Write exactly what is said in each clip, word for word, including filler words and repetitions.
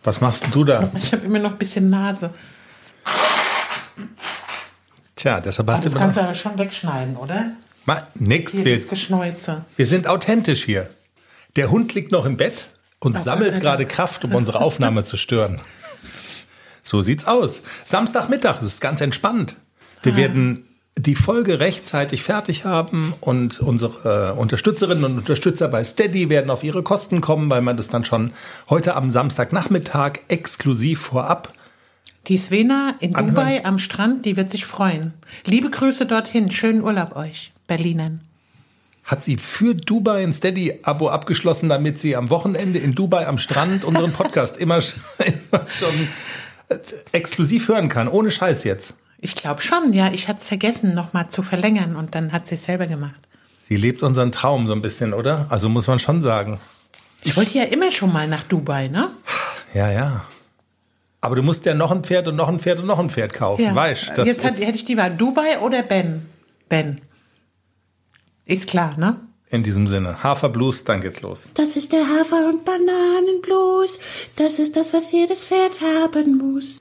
Was machst du da? Ich habe immer noch ein bisschen Nase. Tja, deshalb hast Aber du das kannst du aber schon wegschneiden, oder? Ma, nix. Hier Wir, ist Geschneuze. wir sind authentisch hier. Der Hund liegt noch im Bett und Ach, sammelt okay. gerade Kraft, um unsere Aufnahme zu stören. So sieht's aus. Samstagmittag, es ist ganz entspannt. Wir ah. werden die Folge rechtzeitig fertig haben und unsere äh, Unterstützerinnen und Unterstützer bei Steady werden auf ihre Kosten kommen, weil man das dann schon heute am Samstagnachmittag exklusiv vorab Die Svena in anhören. Dubai am Strand, die wird sich freuen. Liebe Grüße dorthin, schönen Urlaub euch, Berlinern. Hat sie für Dubai ein Steady-Abo abgeschlossen, damit sie am Wochenende in Dubai am Strand unseren Podcast immer, immer schon exklusiv hören kann, ohne Scheiß jetzt. Ich glaube schon, ja. Ich hatte es vergessen, nochmal zu verlängern und dann hat sie es selber gemacht. Sie lebt unseren Traum so ein bisschen, oder? Also muss man schon sagen. Ich wollte ja immer schon mal nach Dubai, ne? Ja, ja. Aber du musst ja noch ein Pferd und noch ein Pferd und noch ein Pferd kaufen, Ja. weißt du? Jetzt hat, hätte ich die Wahl, Dubai oder Ben? Ben. Ist klar, ne? In diesem Sinne, Haferblues, dann geht's los. Das ist der Hafer- und Bananenblues. Das ist das, was jedes Pferd haben muss.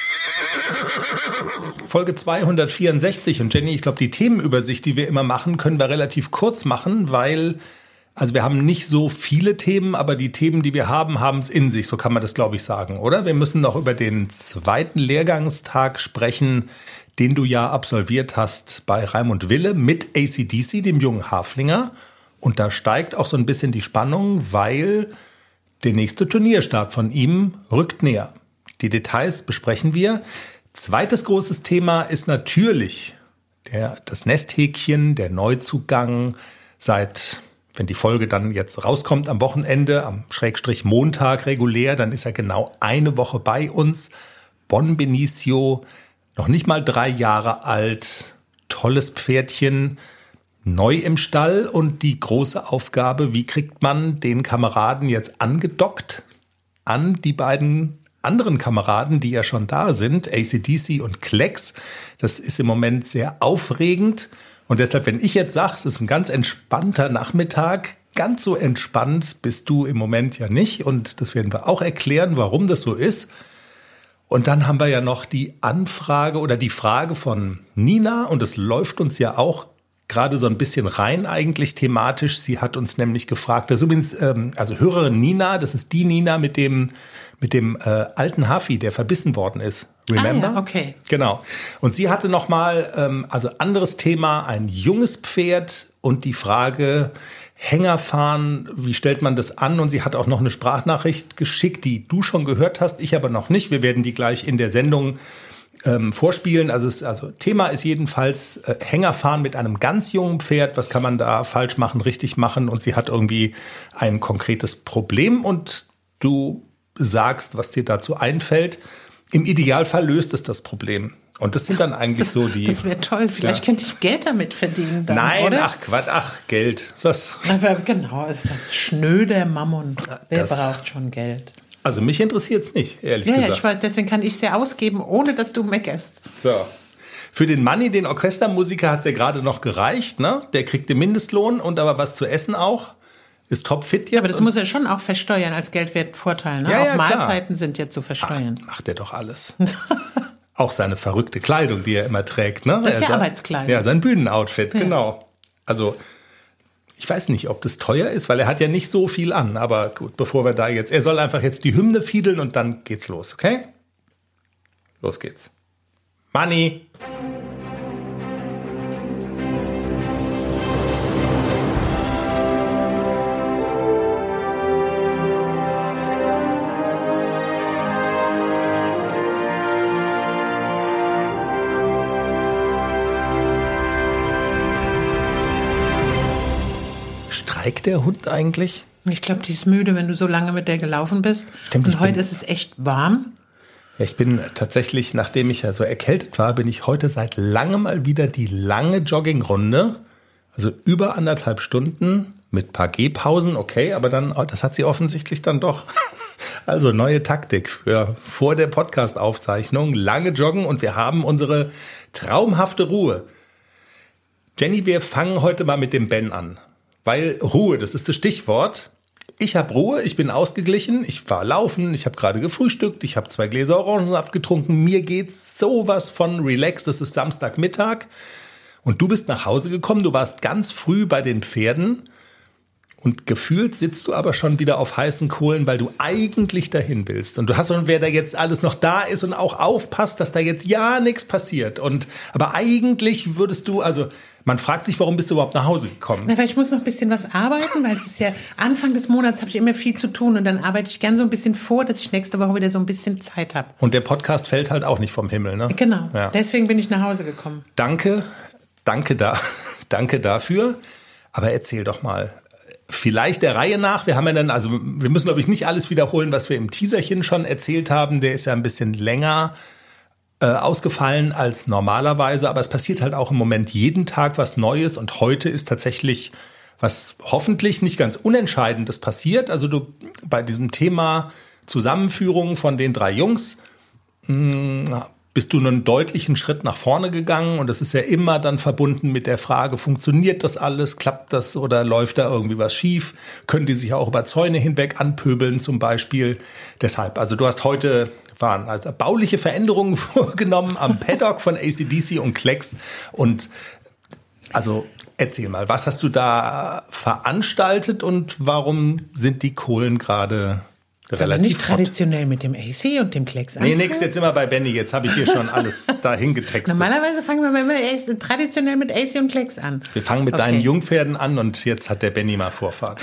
Folge zweihundertvierundsechzig und Jenny, ich glaube, die Themenübersicht, die wir immer machen, können wir relativ kurz machen, weil, also wir haben nicht so viele Themen, aber die Themen, die wir haben, haben es in sich, so kann man das, glaube ich, sagen, oder? Wir müssen noch über den zweiten Lehrgangstag sprechen, den du ja absolviert hast bei Raimund Wille mit A C D C, dem jungen Haflinger. Und da steigt auch so ein bisschen die Spannung, weil der nächste Turnierstart von ihm rückt näher. Die Details besprechen wir. Zweites großes Thema ist natürlich der, das Nesthäkchen, der Neuzugang seit, wenn die Folge dann jetzt rauskommt am Wochenende, am Schrägstrich Montag regulär, dann ist er genau eine Woche bei uns. Bon Benicio, noch nicht mal drei Jahre alt, tolles Pferdchen, neu im Stall und die große Aufgabe, wie kriegt man den Kameraden jetzt angedockt an die beiden anderen Kameraden, die ja schon da sind, A C D C und Klecks. Das ist im Moment sehr aufregend und deshalb, wenn ich jetzt sage, es ist ein ganz entspannter Nachmittag, ganz so entspannt bist du im Moment ja nicht und das werden wir auch erklären, warum das so ist. Und dann haben wir ja noch die Anfrage oder die Frage von Nina und es läuft uns ja auch gerade so ein bisschen rein eigentlich thematisch. Sie hat uns nämlich gefragt, das ist übrigens, ähm, also Hörerin Nina, das ist die Nina mit dem mit dem äh, alten Hafi, der verbissen worden ist. Remember? Ah ja, okay. Genau. Und sie hatte noch mal, ähm, also anderes Thema, ein junges Pferd und die Frage, Hängerfahren, wie stellt man das an? Und sie hat auch noch eine Sprachnachricht geschickt, die du schon gehört hast, ich aber noch nicht. Wir werden die gleich in der Sendung ähm, vorspielen. Also, es, also Thema ist jedenfalls äh, Hängerfahren mit einem ganz jungen Pferd. Was kann man da falsch machen, richtig machen? Und sie hat irgendwie ein konkretes Problem und du sagst, was dir dazu einfällt. Im Idealfall löst es das Problem. Und das sind dann eigentlich so die... Das wäre toll. Vielleicht ja. könnte ich Geld damit verdienen dann, Nein, oder? ach Quatsch, ach Geld. Was? Aber genau, ist das schnöder Mammon. Wer Das- braucht schon Geld? Also mich interessiert es nicht, ehrlich Ja, ja, gesagt. ich weiß, deswegen kann ich es ja ausgeben, ohne dass du meckerst. So. Für den Manni, den Orchestermusiker, hat es ja gerade noch gereicht, ne? Der kriegt den Mindestlohn und aber was zu essen auch. Ist topfit jetzt. Aber das und- muss er schon auch versteuern als Geldwertvorteil. Ne? Ja, auch ja, klar. Mahlzeiten sind ja zu versteuern. Ach, macht er doch alles. Auch seine verrückte Kleidung, die er immer trägt, ne? Das ist Er ja sa- Arbeitskleidung. Ja, sein Bühnenoutfit, Ja. genau. Also, ich weiß nicht, ob das teuer ist, weil er hat ja nicht so viel an. Aber gut, bevor wir da jetzt... Er soll einfach jetzt die Hymne fiedeln und dann geht's los, okay? Los geht's. Manni! Streikt der Hund eigentlich? Ich glaube, die ist müde, wenn du so lange mit der gelaufen bist. Stimmt, ich Und heute bin- ist es echt warm. Ja, ich bin tatsächlich, nachdem ich ja so erkältet war, bin ich heute seit langem mal wieder die lange Joggingrunde, also über anderthalb Stunden mit paar Gehpausen, okay, aber dann, oh, das hat sie offensichtlich dann doch. Also neue Taktik für vor der Podcast-Aufzeichnung, lange joggen und wir haben unsere traumhafte Ruhe. Jenny, wir fangen heute mal mit dem Ben an, weil Ruhe, das ist das Stichwort. ich habe Ruhe, ich bin ausgeglichen, ich war laufen, ich habe gerade gefrühstückt, ich habe zwei Gläser Orangensaft getrunken, mir geht's sowas von relaxed, das ist Samstagmittag und du bist nach Hause gekommen, du warst ganz früh bei den Pferden und gefühlt sitzt du aber schon wieder auf heißen Kohlen, weil du eigentlich dahin willst. Und du hast schon, wer da jetzt alles noch da ist und auch aufpasst, dass da jetzt ja nichts passiert. Und aber eigentlich würdest du, also man fragt sich, warum bist du überhaupt nach Hause gekommen? Na, weil ich muss noch ein bisschen was arbeiten, weil es ist ja Anfang des Monats habe ich immer viel zu tun und dann arbeite ich gern so ein bisschen vor, dass ich nächste Woche wieder so ein bisschen Zeit habe. Und der Podcast fällt halt auch nicht vom Himmel, ne? Genau, ja. Deswegen bin ich nach Hause gekommen. Danke, danke da, danke dafür. Aber erzähl doch mal. Vielleicht der Reihe nach, wir haben ja dann, also wir müssen, glaube ich, nicht alles wiederholen, was wir im Teaserchen schon erzählt haben. Der ist ja ein bisschen länger äh, ausgefallen als normalerweise, aber es passiert halt auch im Moment jeden Tag was Neues und heute ist tatsächlich was hoffentlich nicht ganz Unentscheidendes passiert. Also du bei diesem Thema Zusammenführung von den drei Jungs mh, bist du einen deutlichen Schritt nach vorne gegangen und das ist ja immer dann verbunden mit der Frage, funktioniert das alles, klappt das oder läuft da irgendwie was schief? Können die sich auch über Zäune hinweg anpöbeln zum Beispiel? Deshalb, also du hast heute, waren also bauliche Veränderungen vorgenommen am Paddock von A C D C und Klecks und also erzähl mal, was hast du da veranstaltet und warum sind die Kohlen gerade relativ nicht traditionell mit dem A C und dem Klecks anfangen? Nee, nix, jetzt immer bei Benny. Jetzt habe ich hier schon alles dahin getextet. Normalerweise fangen wir immer traditionell mit A C und Klecks an. Wir fangen mit okay. deinen Jungpferden an und jetzt hat der Benny mal Vorfahrt.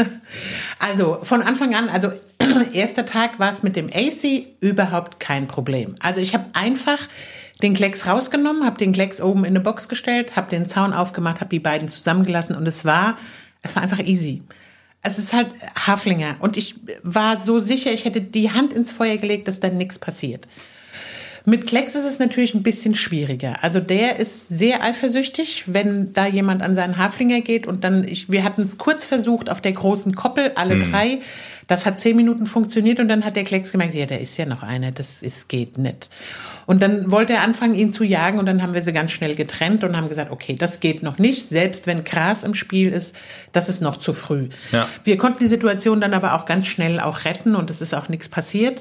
Also von Anfang an, also erster Tag war es mit dem A C überhaupt kein Problem. Also ich habe einfach den Klecks rausgenommen, habe den Klecks oben in eine Box gestellt, habe den Zaun aufgemacht, habe die beiden zusammengelassen und es war, es war einfach easy. Es ist halt Haflinger und ich war so sicher, ich hätte die Hand ins Feuer gelegt, dass da nichts passiert. Mit Klecks ist es natürlich ein bisschen schwieriger. Also der ist sehr eifersüchtig, wenn da jemand an seinen Haflinger geht und dann, ich, wir hatten es kurz versucht auf der großen Koppel, alle hm. drei. Das hat zehn Minuten funktioniert und dann hat der Klecks gemerkt, ja, da ist ja noch einer, das ist, geht nicht. Und dann wollte er anfangen, ihn zu jagen und dann haben wir sie ganz schnell getrennt und haben gesagt, okay, das geht noch nicht, selbst wenn Gras im Spiel ist, das ist noch zu früh. Ja. Wir konnten die Situation dann aber auch ganz schnell auch retten und es ist auch nichts passiert.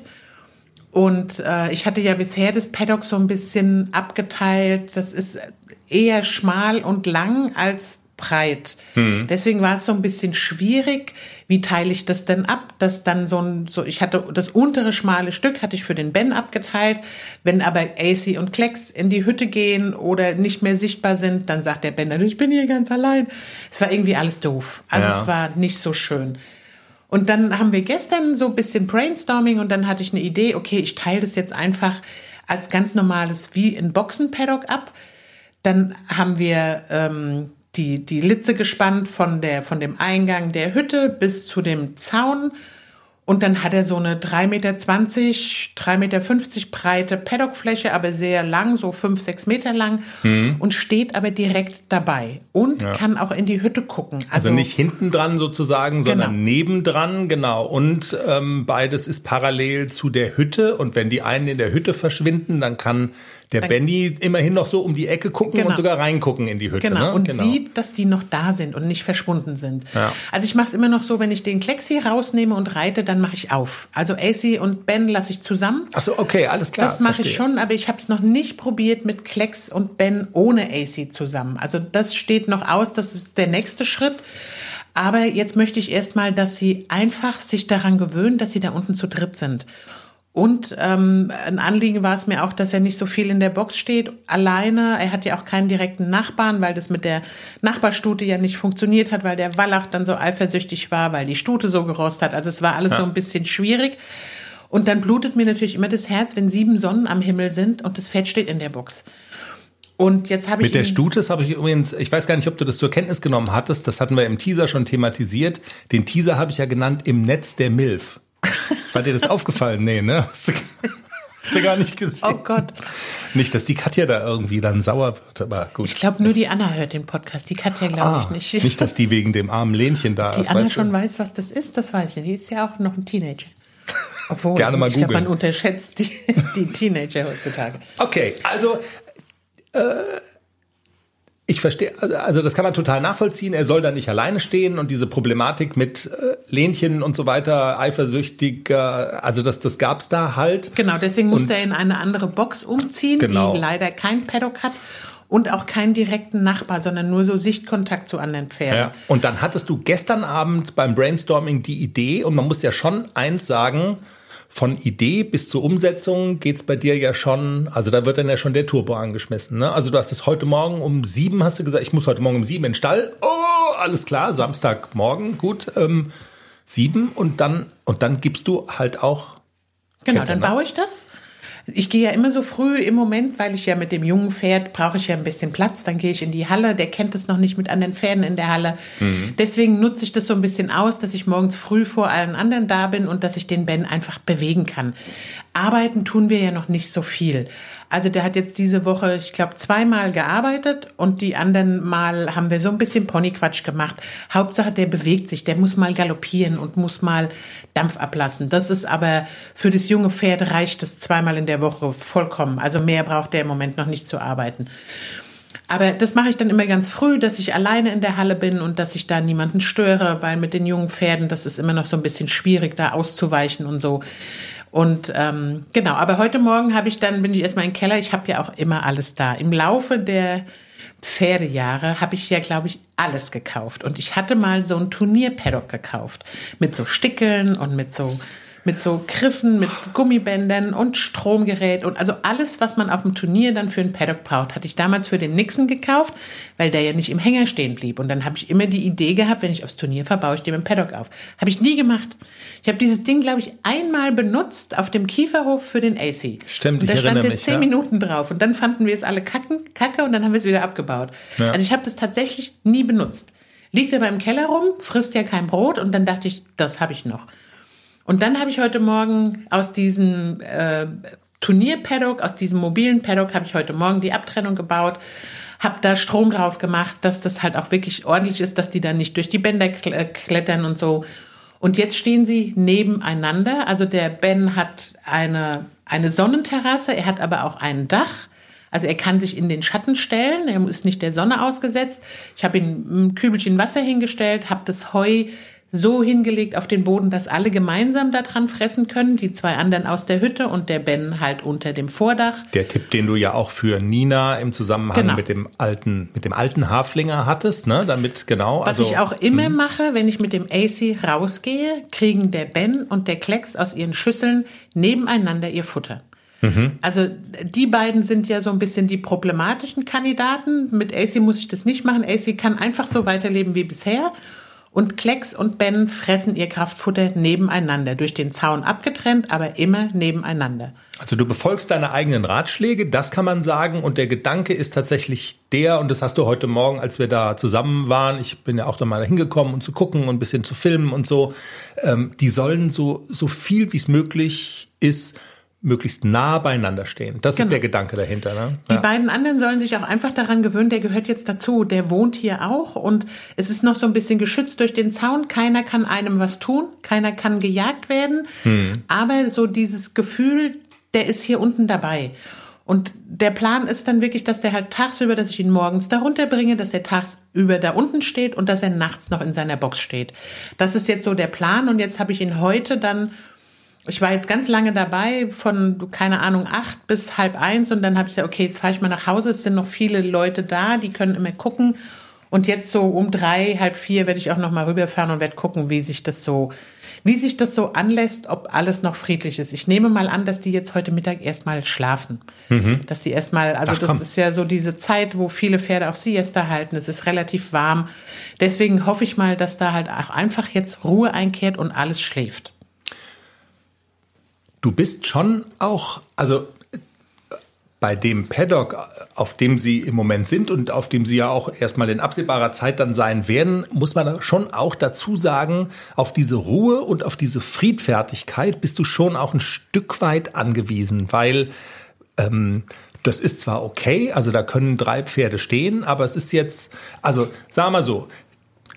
Und äh, ich hatte ja bisher das Paddock so ein bisschen abgeteilt, das ist eher schmal und lang als breit. Mhm. Deswegen war es so ein bisschen schwierig, wie teile ich das denn ab, dass dann so ein, so, ich hatte das untere schmale Stück hatte ich für den Ben abgeteilt, wenn aber A C und Klecks in die Hütte gehen oder nicht mehr sichtbar sind, dann sagt der Ben, ich bin hier ganz allein. Es war irgendwie alles doof, also ja. Es war nicht so schön. Und dann haben wir gestern so ein bisschen Brainstorming und dann hatte ich eine Idee, okay, ich teile das jetzt einfach als ganz normales, wie ein Boxenpaddock ab. Dann haben wir ähm, die, die Litze gespannt von der, von dem Eingang der Hütte bis zu dem Zaun. Und dann hat er so eine drei Meter zwanzig, drei Meter fünfzig breite Paddockfläche, aber sehr lang, so fünf, sechs Meter lang mhm. und steht aber direkt dabei und ja. kann auch in die Hütte gucken. Also, also nicht hinten dran sozusagen, sondern genau. nebendran, genau. Und ähm, beides ist parallel zu der Hütte und wenn die einen in der Hütte verschwinden, dann kann der Benny immerhin noch so um die Ecke gucken genau. und sogar reingucken in die Hütte. Genau, ne? und genau. sieht, dass die noch da sind und nicht verschwunden sind. Ja. Also ich mache es immer noch so, wenn ich den Klecksi rausnehme und reite, dann mache ich auf. Also A C und Ben lasse ich zusammen. Ach so, okay, alles klar. Das mache ich schon, aber ich habe es noch nicht probiert mit Klecks und Ben ohne A C zusammen. Also das steht noch aus, das ist der nächste Schritt. Aber jetzt möchte ich erstmal, dass sie einfach sich daran gewöhnen, dass sie da unten zu dritt sind. Und ähm, ein Anliegen war es mir auch, dass er nicht so viel in der Box steht, alleine. Er hat ja auch keinen direkten Nachbarn, weil das mit der Nachbarstute ja nicht funktioniert hat, weil der Wallach dann so eifersüchtig war, weil die Stute so gerost hat. Also es war alles ja. so ein bisschen schwierig. Und dann blutet mir natürlich immer das Herz, wenn sieben Sonnen am Himmel sind und das Pferd steht in der Box. Und jetzt habe ich Mit der Stute habe ich übrigens, ich weiß gar nicht, ob du das zur Kenntnis genommen hattest, das hatten wir im Teaser schon thematisiert. Den Teaser habe ich ja genannt, im Netz der Milf. War dir das aufgefallen? Nee, ne? Hast du, hast du gar nicht gesehen. Oh Gott. Nicht, dass die Katja da irgendwie dann sauer wird, aber gut. Ich glaube, nur die Anna hört den Podcast. Die Katja glaube ah, ich nicht. Nicht, dass die wegen dem armen Lenchen da ist. Die Anna schon du? weiß, was das ist, das weiß ich nicht. Die ist ja auch noch ein Teenager. Obwohl, Gerne mal ich glaube, googeln. man unterschätzt die, die Teenager heutzutage. Okay, also äh, Ich verstehe, also das kann man total nachvollziehen. Er soll da nicht alleine stehen und diese Problematik mit äh, Lähnchen und so weiter, eifersüchtiger, also das, das gab's da halt. Genau, deswegen musste und, er in eine andere Box umziehen, genau. die leider kein Paddock hat und auch keinen direkten Nachbar, sondern nur so Sichtkontakt zu anderen Pferden. Ja. Und dann hattest du gestern Abend beim Brainstorming die Idee, und man muss ja schon eins sagen, von Idee bis zur Umsetzung geht's bei dir ja schon, also da wird dann ja schon der Turbo angeschmissen. Ne? Also du hast es heute Morgen um sieben, hast du gesagt, ich muss heute Morgen um sieben in den Stall. Oh, alles klar, Samstagmorgen, gut, ähm, sieben und dann, und dann gibst du halt auch Genau, Kette, dann ne? baue ich das. Ich gehe ja immer so früh im Moment, weil ich ja mit dem jungen Pferd brauche ich ja ein bisschen Platz. Dann gehe ich in die Halle. Der kennt es noch nicht mit anderen Pferden in der Halle. Mhm. Deswegen nutze ich das so ein bisschen aus, dass ich morgens früh vor allen anderen da bin und dass ich den Ben einfach bewegen kann. Arbeiten tun wir ja noch nicht so viel. Also der hat jetzt diese Woche, ich glaube, zweimal gearbeitet und die anderen Mal haben wir so ein bisschen Ponyquatsch gemacht. Hauptsache, der bewegt sich, der muss mal galoppieren und muss mal Dampf ablassen. Das ist aber, für das junge Pferd reicht es zweimal in der Woche vollkommen. Also mehr braucht der im Moment noch nicht zu arbeiten. Aber das mache ich dann immer ganz früh, dass ich alleine in der Halle bin und dass ich da niemanden störe, weil mit den jungen Pferden, das ist immer noch so ein bisschen schwierig, da auszuweichen und so. Und ähm, genau, aber heute Morgen habe ich dann, bin ich erstmal im Keller, ich habe ja auch immer alles da. Im Laufe der Pferdejahre habe ich ja, glaube ich, alles gekauft. Und ich hatte mal so ein Turnier-Paddock gekauft mit so Stickeln und mit so mit so Griffen, mit Gummibändern und Stromgerät und also alles, was man auf dem Turnier dann für ein Paddock braucht, hatte ich damals für den Nixon gekauft, weil der ja nicht im Hänger stehen blieb. Und dann habe ich immer die Idee gehabt, wenn ich aufs Turnier fahre, baue ich dem ein Paddock auf. Habe ich nie gemacht. Ich habe dieses Ding, glaube ich, einmal benutzt auf dem Kieferhof für den A C. Stimmt, und ich erinnere mich. Da stand jetzt zehn ja. Minuten drauf und dann fanden wir es alle kacken, kacke und dann haben wir es wieder abgebaut. Ja. Also ich habe das tatsächlich nie benutzt. Liegt aber im Keller rum, frisst ja kein Brot und dann dachte ich, das habe ich noch. Und dann habe ich heute Morgen aus diesem äh, Turnier-Paddock, aus diesem mobilen Paddock, habe ich heute Morgen die Abtrennung gebaut, habe da Strom drauf gemacht, dass das halt auch wirklich ordentlich ist, dass die dann nicht durch die Bänder klettern und so. Und jetzt stehen sie nebeneinander. Also der Ben hat eine, eine Sonnenterrasse, er hat aber auch ein Dach. Also er kann sich in den Schatten stellen, er ist nicht der Sonne ausgesetzt. Ich habe ihm ein Kübelchen Wasser hingestellt, habe das Heu so hingelegt auf den Boden, dass alle gemeinsam da dran fressen können, die zwei anderen aus der Hütte und der Ben halt unter dem Vordach. Der Tipp, den du ja auch für Nina im Zusammenhang genau. mit dem alten mit dem alten Haflinger hattest, ne, damit genau. Was also, ich auch immer mh. mache, wenn ich mit dem A C rausgehe, kriegen der Ben und der Klecks aus ihren Schüsseln nebeneinander ihr Futter. Mhm. Also die beiden sind ja so ein bisschen die problematischen Kandidaten. Mit A C muss ich das nicht machen. A C kann einfach so weiterleben wie bisher. Und Klecks und Ben fressen ihr Kraftfutter nebeneinander, durch den Zaun abgetrennt, aber immer nebeneinander. Also du befolgst deine eigenen Ratschläge, das kann man sagen. Und der Gedanke ist tatsächlich der, und das hast du heute Morgen, als wir da zusammen waren, ich bin ja auch da mal hingekommen, um zu gucken und ein bisschen zu filmen und so, ähm, die sollen so, so viel wie es möglich ist, möglichst nah beieinander stehen. Das genau. ist der Gedanke dahinter. Ne? Die ja. beiden anderen sollen sich auch einfach daran gewöhnen, der gehört jetzt dazu, der wohnt hier auch und es ist noch so ein bisschen geschützt durch den Zaun. Keiner kann einem was tun, keiner kann gejagt werden, hm. aber so dieses Gefühl, der ist hier unten dabei. Und der Plan ist dann wirklich, dass der halt tagsüber, dass ich ihn morgens da runterbringe, dass er tagsüber da unten steht und dass er nachts noch in seiner Box steht. Das ist jetzt so der Plan und jetzt habe ich ihn heute dann. Ich war jetzt ganz lange dabei, von, keine Ahnung, acht bis halb eins und dann habe ich gesagt, okay, jetzt fahre ich mal nach Hause, es sind noch viele Leute da, die können immer gucken und jetzt so um drei, halb vier werde ich auch noch mal rüberfahren und werde gucken, wie sich das so, wie sich das so anlässt, ob alles noch friedlich ist. Ich nehme mal an, dass die jetzt heute Mittag erstmal schlafen. Mhm. Dass die erstmal, also Ach, das ist ja so diese Zeit, wo viele Pferde auch Siesta halten, es ist relativ warm. Deswegen hoffe ich mal, dass da halt auch einfach jetzt Ruhe einkehrt und alles schläft. Du bist schon auch, also bei dem Paddock, auf dem Sie im Moment sind und auf dem Sie ja auch erstmal in absehbarer Zeit dann sein werden, muss man schon auch dazu sagen, auf diese Ruhe und auf diese Friedfertigkeit bist du schon auch ein Stück weit angewiesen, weil ähm, das ist zwar okay, also da können drei Pferde stehen, aber es ist jetzt, also sagen wir mal so,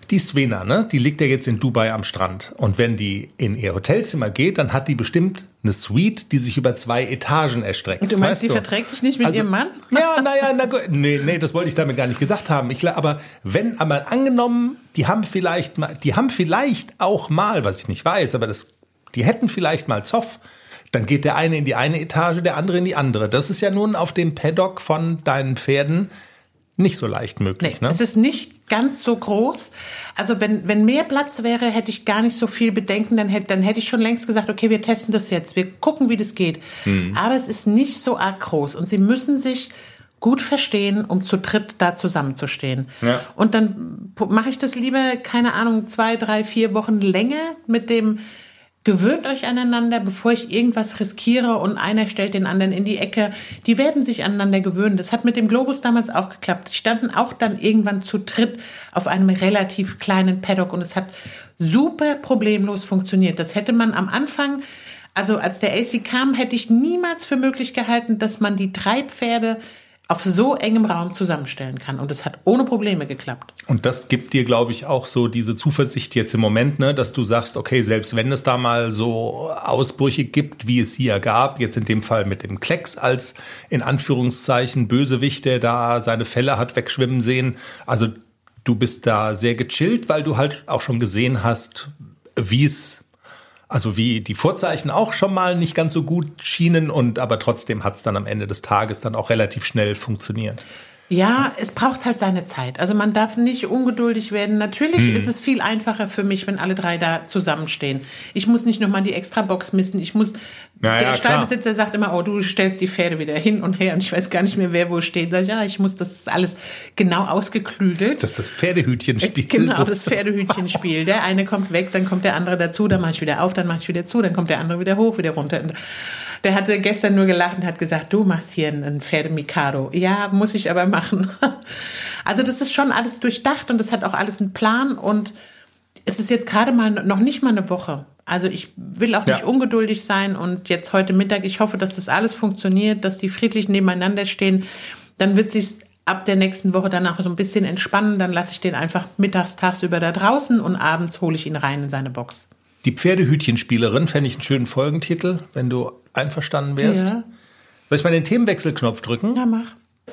die Svena, ne, die liegt ja jetzt in Dubai am Strand. Und wenn die in ihr Hotelzimmer geht, dann hat die bestimmt eine Suite, die sich über zwei Etagen erstreckt. Du meinst, weißt die du? verträgt sich nicht mit Also, ihrem Mann? Ja, naja, na gut. Nee, nee, das wollte ich damit gar nicht gesagt haben. Ich, aber wenn einmal angenommen, die haben vielleicht mal, die haben vielleicht auch mal, was ich nicht weiß, aber das, die hätten vielleicht mal Zoff. Dann geht der eine in die eine Etage, der andere in die andere. Das ist ja nun auf dem Paddock von deinen Pferden nicht so leicht möglich. Nee, ne? Es ist nicht ganz so groß. Also wenn, wenn mehr Platz wäre, hätte ich gar nicht so viel Bedenken. Dann hätte, dann hätte ich schon längst gesagt, okay, wir testen das jetzt. Wir gucken, wie das geht. Mhm. Aber es ist nicht so arg groß. Und sie müssen sich gut verstehen, um zu dritt da zusammenzustehen. Ja. Und dann mache ich das lieber, keine Ahnung, zwei, drei, vier Wochen länger mit dem... Gewöhnt euch aneinander, bevor ich irgendwas riskiere und einer stellt den anderen in die Ecke. Die werden sich aneinander gewöhnen. Das hat mit dem Globus damals auch geklappt. Die standen auch dann irgendwann zu dritt auf einem relativ kleinen Paddock und es hat super problemlos funktioniert. Das hätte man am Anfang, also als der A C kam, hätte ich niemals für möglich gehalten, dass man die drei Pferde auf so engem Raum zusammenstellen kann. Und es hat ohne Probleme geklappt. Und das gibt dir, glaube ich, auch so diese Zuversicht jetzt im Moment, ne, dass du sagst, okay, selbst wenn es da mal so Ausbrüche gibt, wie es hier gab, jetzt in dem Fall mit dem Klecks als in Anführungszeichen Bösewicht, der da seine Fälle hat wegschwimmen sehen. Also du bist da sehr gechillt, weil du halt auch schon gesehen hast, wie es Also wie die Vorzeichen auch schon mal nicht ganz so gut schienen, und aber trotzdem hat es dann am Ende des Tages dann auch relativ schnell funktioniert. Ja, es braucht halt seine Zeit. Also man darf nicht ungeduldig werden. Natürlich hm. ist es viel einfacher für mich, wenn alle drei da zusammenstehen. Ich muss nicht nochmal die extra Box missen. Ich muss, ja, der ja, Stallbesitzer sagt immer, oh, du stellst die Pferde wieder hin und her und ich weiß gar nicht mehr, wer wo steht. Sag ich, ja, ich muss, das ist alles genau ausgeklügelt. Das ist das Pferdehütchenspiel. Genau, das Pferdehütchenspiel. Der eine kommt weg, dann kommt der andere dazu, dann mache ich wieder auf, dann mache ich wieder zu, dann kommt der andere wieder hoch, wieder runter. Der hatte gestern nur gelacht und hat gesagt, du machst hier einen Pferdemikado. Ja, muss ich aber machen. Also das ist schon alles durchdacht und das hat auch alles einen Plan und es ist jetzt gerade mal noch nicht mal eine Woche. Also ich will auch nicht ja. ungeduldig sein und jetzt heute Mittag, ich hoffe, dass das alles funktioniert, dass die friedlich nebeneinander stehen. Dann wird sich's ab der nächsten Woche danach so ein bisschen entspannen. Dann lasse ich den einfach mittags, tagsüber da draußen und abends hole ich ihn rein in seine Box. Die Pferdehütchenspielerin fände ich einen schönen Folgentitel, wenn du einverstanden wärst. Ja. Soll ich mal den Themenwechselknopf drücken? Ja, mach.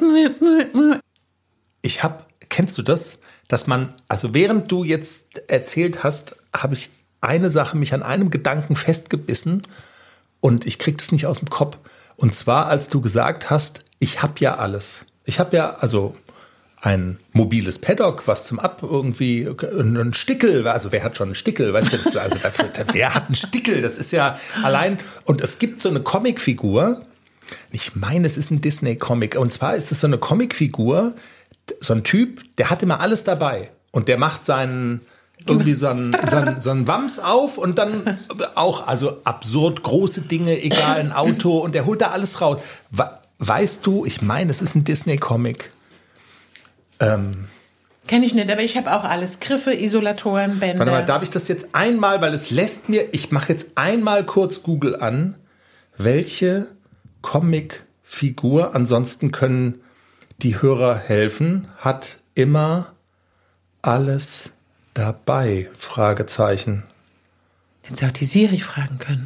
Ich habe, kennst du das, dass man, also während du jetzt erzählt hast, habe ich eine Sache, mich an einem Gedanken festgebissen und ich krieg das nicht aus dem Kopf. Und zwar, als du gesagt hast, ich habe ja alles. Ich habe ja, also ein mobiles Paddock, was zum Ab irgendwie, ein Stickel, also wer hat schon einen Stickel, weißt du, also dafür, wer hat einen Stickel, das ist ja allein, und es gibt so eine Comicfigur, ich meine, es ist ein Disney-Comic, und zwar ist es so eine Comicfigur, so ein Typ, der hat immer alles dabei und der macht seinen, irgendwie so einen, so einen, so einen Wams auf und dann auch, also absurd große Dinge, egal, ein Auto, und der holt da alles raus. Weißt du, ich meine, es ist ein Disney-Comic. Ähm, Kenne ich nicht, aber ich habe auch alles. Griffe, Isolatoren, Bänder. Warte mal, darf ich das jetzt einmal, weil es lässt mir, ich mache jetzt einmal kurz Google an, welche Comicfigur, ansonsten können die Hörer helfen, hat immer alles dabei, Fragezeichen. Hätten Sie auch die Siri fragen können.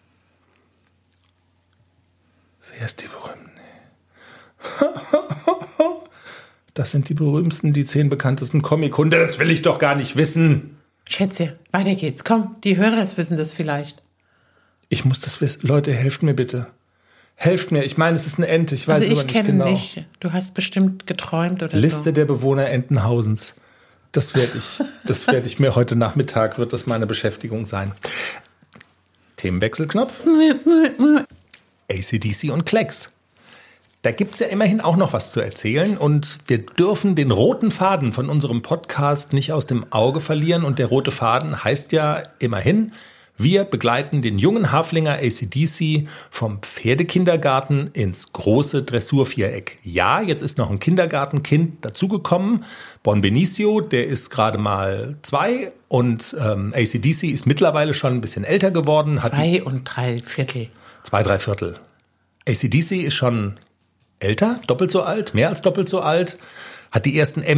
Wer ist die berühmte? Das sind die berühmtesten, die zehn bekanntesten Comic-Hunde. Das will ich doch gar nicht wissen. Schätze, weiter geht's. Komm, die Hörer wissen das vielleicht. Ich muss das wissen. Leute, helft mir bitte. Helft mir. Ich meine, es ist eine Ente. Ich weiß also ich aber nicht genau. Nicht. Du hast bestimmt geträumt oder Liste so. Liste der Bewohner Entenhausens. Das werde ich, das werde ich mir heute Nachmittag, wird das meine Beschäftigung sein. Themenwechselknopf. A C D C und Klecks. Da gibt es ja immerhin auch noch was zu erzählen und wir dürfen den roten Faden von unserem Podcast nicht aus dem Auge verlieren. Und der rote Faden heißt ja immerhin, wir begleiten den jungen Haflinger A C D C vom Pferdekindergarten ins große Dressurviereck. Ja, jetzt ist noch ein Kindergartenkind dazugekommen, Bon Benicio, der ist gerade mal zwei und ähm, A C D C ist mittlerweile schon ein bisschen älter geworden. Hat zwei und drei Viertel. Zwei, drei Viertel. A C D C ist schon älter, doppelt so alt, mehr als doppelt so alt, hat die ersten M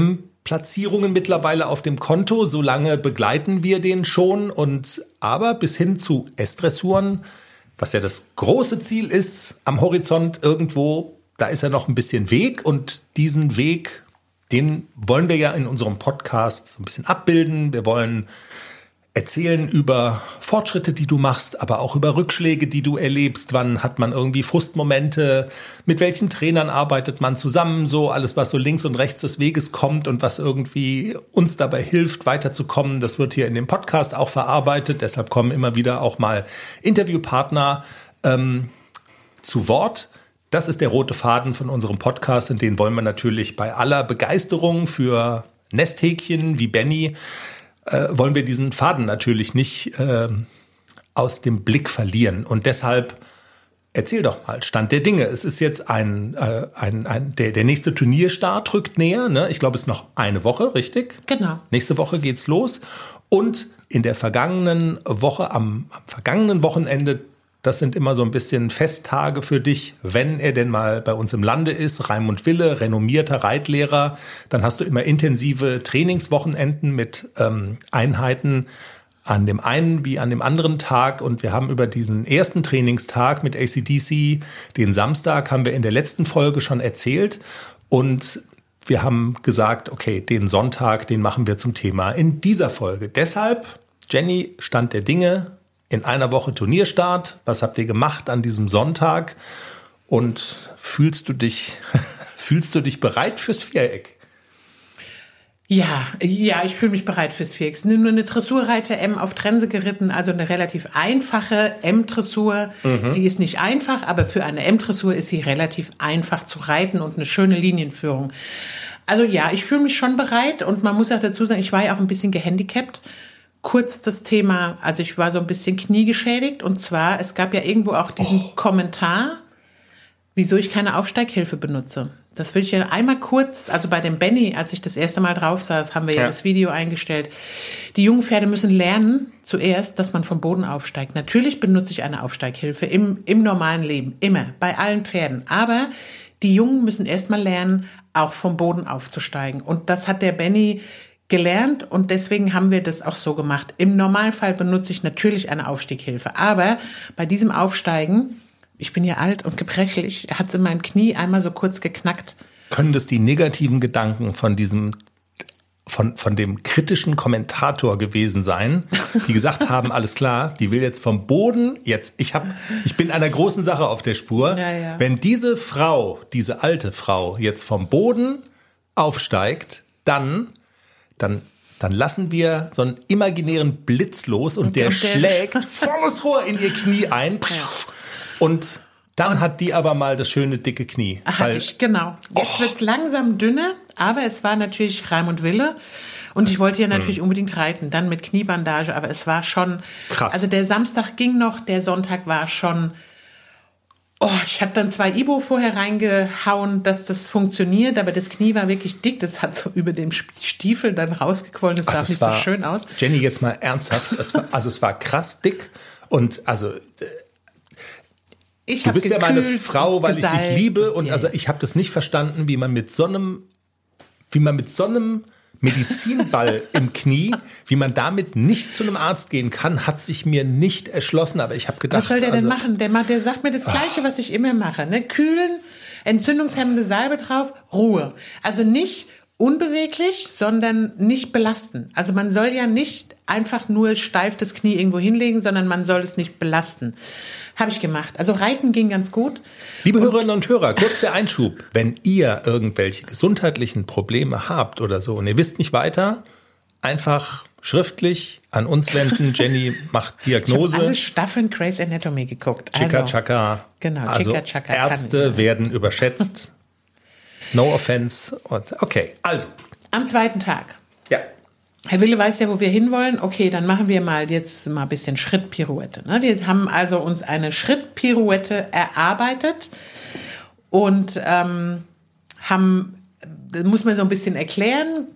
Platzierungen mittlerweile auf dem Konto, so lange begleiten wir den schon. Und aber bis hin zu S-Dressuren, was ja das große Ziel ist am Horizont irgendwo, da ist ja noch ein bisschen Weg. Und diesen Weg, den wollen wir ja in unserem Podcast so ein bisschen abbilden. Wir wollen erzählen über Fortschritte, die du machst, aber auch über Rückschläge, die du erlebst. Wann hat man irgendwie Frustmomente? Mit welchen Trainern arbeitet man zusammen? So alles, was so links und rechts des Weges kommt und was irgendwie uns dabei hilft, weiterzukommen. Das wird hier in dem Podcast auch verarbeitet. Deshalb kommen immer wieder auch mal Interviewpartner ähm, zu Wort. Das ist der rote Faden von unserem Podcast und den wollen wir natürlich bei aller Begeisterung für Nesthäkchen wie Benny Äh, wollen wir diesen Faden natürlich nicht äh, aus dem Blick verlieren. Und deshalb erzähl doch mal, Stand der Dinge. Es ist jetzt ein, äh, ein, ein der, der nächste Turnierstart rückt näher. Ne? Ich glaube, es ist noch eine Woche, richtig? Genau. Nächste Woche geht's los. Und in der vergangenen Woche, am, am vergangenen Wochenende, das sind immer so ein bisschen Festtage für dich, wenn er denn mal bei uns im Lande ist. Raimund Wille, renommierter Reitlehrer. Dann hast du immer intensive Trainingswochenenden mit ähm, Einheiten an dem einen wie an dem anderen Tag. Und wir haben über diesen ersten Trainingstag mit A C D C, den Samstag, haben wir in der letzten Folge schon erzählt. Und wir haben gesagt, okay, den Sonntag, den machen wir zum Thema in dieser Folge. Deshalb, Jenny, Stand der Dinge. In einer Woche Turnierstart. Was habt ihr gemacht an diesem Sonntag? Und fühlst du dich, fühlst du dich bereit fürs Viereck? Ja, ja, ich fühle mich bereit fürs Viereck. Es ist nur eine Dressurreiter-M auf Trense geritten, also eine relativ einfache M-Dressur. Mhm. Die ist nicht einfach, aber für eine M-Dressur ist sie relativ einfach zu reiten und eine schöne Linienführung. Also ja, ich fühle mich schon bereit und man muss auch dazu sagen, ich war ja auch ein bisschen gehandicapt. Kurz das Thema, also ich war so ein bisschen kniegeschädigt und zwar, es gab ja irgendwo auch diesen oh. Kommentar, wieso ich keine Aufsteighilfe benutze. Das will ich ja einmal kurz, also bei dem Benny, als ich das erste Mal drauf saß, haben wir ja, ja das Video eingestellt. Die jungen Pferde müssen lernen zuerst, dass man vom Boden aufsteigt. Natürlich benutze ich eine Aufsteighilfe im, im normalen Leben, immer, bei allen Pferden. Aber die Jungen müssen erst mal lernen, auch vom Boden aufzusteigen. Und das hat der Benny gelernt und deswegen haben wir das auch so gemacht. Im Normalfall benutze ich natürlich eine Aufstieghilfe, aber bei diesem Aufsteigen, ich bin ja alt und gebrechlich, hat es in meinem Knie einmal so kurz geknackt. Können das die negativen Gedanken von diesem, von, von dem kritischen Kommentator gewesen sein, die gesagt haben, alles klar, die will jetzt vom Boden, jetzt, ich hab, ich bin einer großen Sache auf der Spur. Ja, ja. Wenn diese Frau, diese alte Frau jetzt vom Boden aufsteigt, dann Dann, dann lassen wir so einen imaginären Blitz los und, und der, der schlägt volles Rohr in ihr Knie ein. Ja. Und dann und hat die aber mal das schöne dicke Knie. Hatte ich, genau. Jetzt oh. wird es langsam dünner, aber es war natürlich Raimund Wille. Und das, ich wollte ja natürlich mh. unbedingt reiten, dann mit Kniebandage, aber es war schon krass. Also der Samstag ging noch, der Sonntag war schon. Oh, ich habe dann zwei Ibo vorher reingehauen, dass das funktioniert, aber das Knie war wirklich dick. Das hat so über dem Stiefel dann rausgequollen. Das sah also nicht war, so schön aus. Jenny, jetzt mal ernsthaft. Es war, also es war krass dick und also ich du bist ja meine Frau, weil gesalbt. Ich dich liebe und okay. also ich habe das nicht verstanden, wie man mit so einem, wie man mit so einem Medizinball im Knie, wie man damit nicht zu einem Arzt gehen kann, hat sich mir nicht erschlossen. Aber ich habe gedacht, was soll der also, denn machen? Der macht, der sagt mir das Gleiche, was ich immer mache. Ne? Kühlen, entzündungshemmende Salbe drauf, Ruhe. Also nicht unbeweglich, sondern nicht belasten. Also man soll ja nicht einfach nur steif das Knie irgendwo hinlegen, sondern man soll es nicht belasten. Habe ich gemacht. Also Reiten ging ganz gut. Liebe und Hörerinnen und Hörer, kurz der Einschub. Wenn ihr irgendwelche gesundheitlichen Probleme habt oder so und ihr wisst nicht weiter, einfach schriftlich an uns wenden. Jenny macht Diagnose. Ich habe alle Staffeln Grey's Anatomy geguckt. Chicka Chaka. Genau, also Chicka Chaka. Ärzte werden überschätzt. No offense. Okay, also. Am zweiten Tag. Ja. Herr Wille weiß ja, wo wir hinwollen. Okay, dann machen wir mal jetzt mal ein bisschen Schrittpirouette. Ne? Wir haben also uns eine Schrittpirouette erarbeitet und ähm, haben, das muss man so ein bisschen erklären,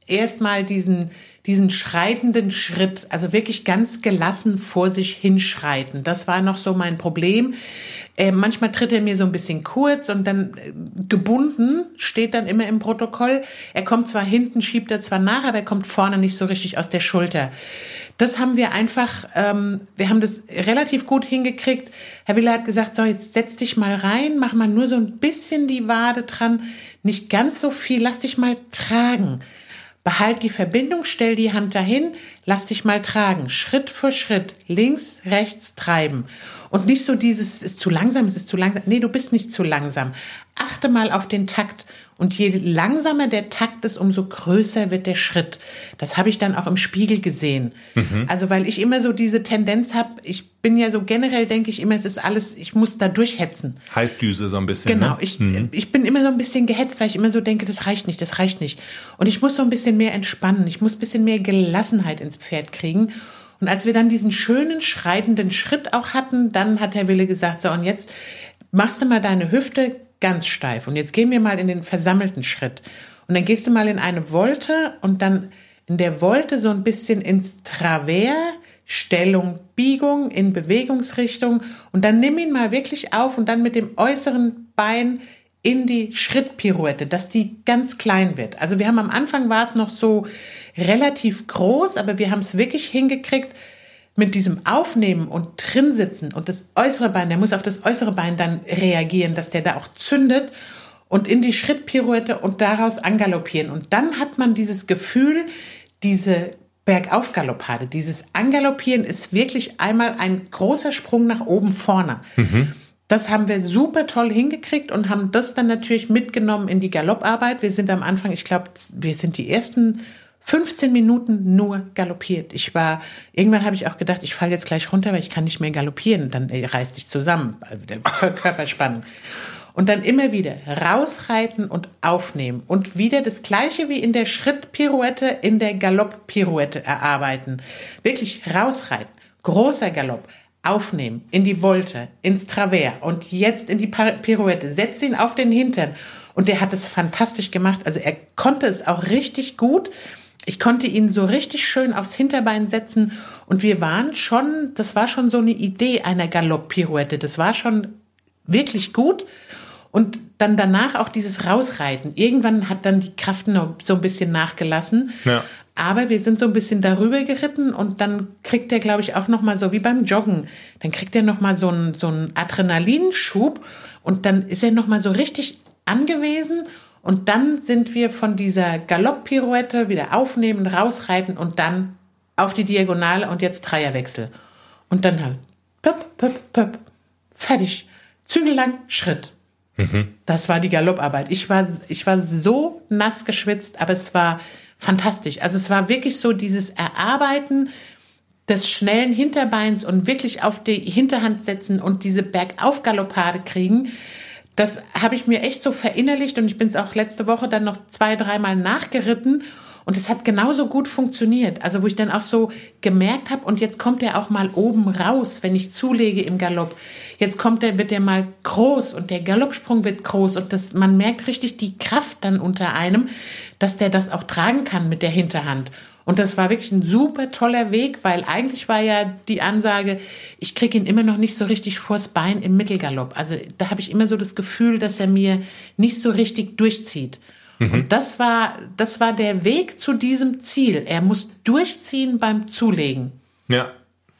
erstmal diesen, diesen schreitenden Schritt, also wirklich ganz gelassen vor sich hinschreiten. Das war noch so mein Problem. Äh, manchmal tritt er mir so ein bisschen kurz und dann äh, gebunden, steht dann immer im Protokoll. Er kommt zwar hinten, schiebt er zwar nach, aber er kommt vorne nicht so richtig aus der Schulter. Das haben wir einfach, ähm, wir haben das relativ gut hingekriegt. Herr Wille hat gesagt, so jetzt setz dich mal rein, mach mal nur so ein bisschen die Wade dran, nicht ganz so viel, lass dich mal tragen. Behalt die Verbindung, stell die Hand dahin, lass dich mal tragen. Schritt für Schritt, links, rechts treiben. Und nicht so dieses, es ist zu langsam, es ist zu langsam. Nee, du bist nicht zu langsam. Achte mal auf den Takt. Und je langsamer der Takt ist, umso größer wird der Schritt. Das habe ich dann auch im Spiegel gesehen. Mhm. Also weil ich immer so diese Tendenz habe, ich bin ja so generell, denke ich immer, es ist alles, ich muss da durchhetzen. Heißdüse so ein bisschen. Genau, ne? ich, mhm. ich bin immer so ein bisschen gehetzt, weil ich immer so denke, das reicht nicht, das reicht nicht. Und ich muss so ein bisschen mehr entspannen, ich muss ein bisschen mehr Gelassenheit ins Pferd kriegen. Und als wir dann diesen schönen, schreitenden Schritt auch hatten, dann hat Herr Wille gesagt, so und jetzt machst du mal deine Hüfte ganz steif. Und jetzt gehen wir mal in den versammelten Schritt. Und dann gehst du mal in eine Volte und dann in der Volte so ein bisschen ins Travers, Stellung, Biegung, in Bewegungsrichtung. Und dann nimm ihn mal wirklich auf und dann mit dem äußeren Bein in die Schrittpirouette, dass die ganz klein wird. Also wir haben am Anfang war es noch so relativ groß, aber wir haben es wirklich hingekriegt, mit diesem Aufnehmen und drinsitzen und das äußere Bein, der muss auf das äußere Bein dann reagieren, dass der da auch zündet und in die Schrittpirouette und daraus angaloppieren. Und dann hat man dieses Gefühl, diese Bergaufgaloppade, dieses Angaloppieren ist wirklich einmal ein großer Sprung nach oben vorne. Mhm. Das haben wir super toll hingekriegt und haben das dann natürlich mitgenommen in die Galopparbeit. Wir sind am Anfang, ich glaube, wir sind die ersten fünfzehn Minuten nur galoppiert. Ich war, irgendwann habe ich auch gedacht, ich falle jetzt gleich runter, weil ich kann nicht mehr galoppieren. Dann ey, reiß dich zusammen, der Körperspannung. Und dann immer wieder rausreiten und aufnehmen. Und wieder das Gleiche wie in der Schrittpirouette, in der Galopppirouette erarbeiten. Wirklich rausreiten, großer Galopp, aufnehmen, in die Volte, ins Travers und jetzt in die Pirouette. Setz ihn auf den Hintern. Und der hat es fantastisch gemacht. Also er konnte es auch richtig gut. Ich konnte ihn so richtig schön aufs Hinterbein setzen und wir waren schon, das war schon so eine Idee einer Galopp-Pirouette. Das war schon wirklich gut und dann danach auch dieses Rausreiten. Irgendwann hat dann die Kraft noch so ein bisschen nachgelassen, ja. Aber wir sind so ein bisschen darüber geritten und dann kriegt er, glaube ich, auch noch mal so wie beim Joggen, dann kriegt er noch mal so einen, so einen Adrenalinschub und dann ist er noch mal so richtig angewiesen. Und dann sind wir von dieser Galopp-Pirouette wieder aufnehmen, rausreiten und dann auf die Diagonale und jetzt Dreierwechsel. Und dann halt pöpp, pöpp, pöpp, fertig. Zügellang, Schritt. Mhm. Das war die Galopparbeit. Ich war, ich war so nass geschwitzt, aber es war fantastisch. Also es war wirklich so dieses Erarbeiten des schnellen Hinterbeins und wirklich auf die Hinterhand setzen und diese Bergaufgaloppade kriegen. Das habe ich mir echt so verinnerlicht und ich bin es auch letzte Woche dann noch zwei, dreimal nachgeritten und es hat genauso gut funktioniert. Also wo ich dann auch so gemerkt habe und jetzt kommt er auch mal oben raus, wenn ich zulege im Galopp. Jetzt kommt er, wird er mal groß und der Galoppsprung wird groß und das, man merkt richtig die Kraft dann unter einem, dass der das auch tragen kann mit der Hinterhand. Und das war wirklich ein super toller Weg, weil eigentlich war ja die Ansage, ich kriege ihn immer noch nicht so richtig vors Bein im Mittelgalopp. Also da habe ich immer so das Gefühl, dass er mir nicht so richtig durchzieht. Mhm. Und das war, das war der Weg zu diesem Ziel. Er muss durchziehen beim Zulegen. Ja.